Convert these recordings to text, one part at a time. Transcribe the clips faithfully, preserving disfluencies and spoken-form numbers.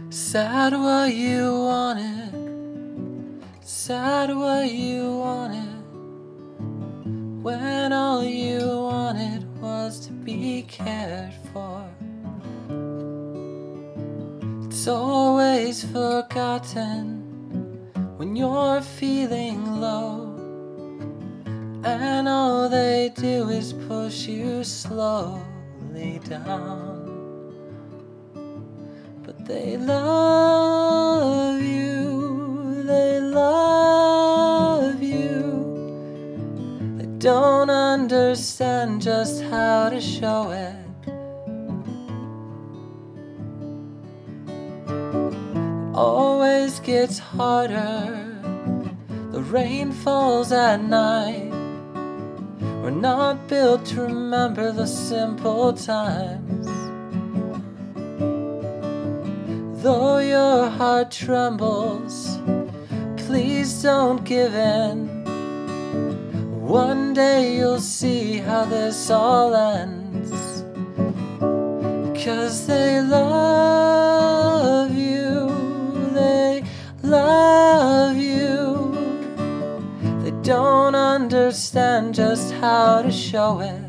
Said what you wanted, said what you wanted, when all you wanted was to be cared for. It's always forgotten when you're feeling low, and all they do is push you slowly down. But they love you, they love you. They don't understand just how to show it. It always gets harder. The rain falls at night. We're not built to remember the simple times. Though your heart trembles, please don't give in. One day you'll see how this all ends. 'Cause they love you, they love you. They don't understand just how to show it.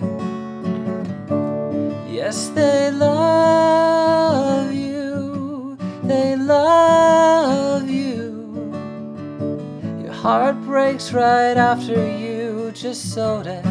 Yes, they love you, they love you. Your heart breaks right after you just sowed it.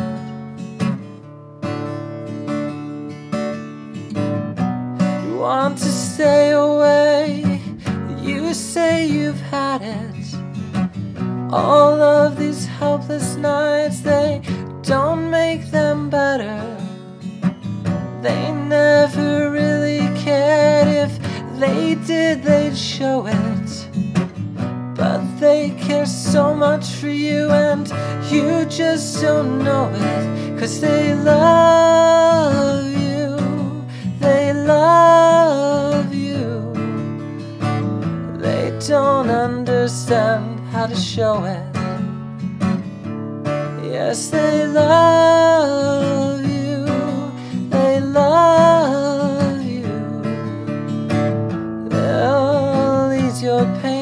You want to stay away, you say you've had it. All of these helpless nights, they don't make them better. They never really cared. If they did, they'd show it. But they care so much for you, and you just don't know it. 'Cause they love you, they love you. They don't understand how to show it. Yes, they love you, they love you. They'll ease your pain.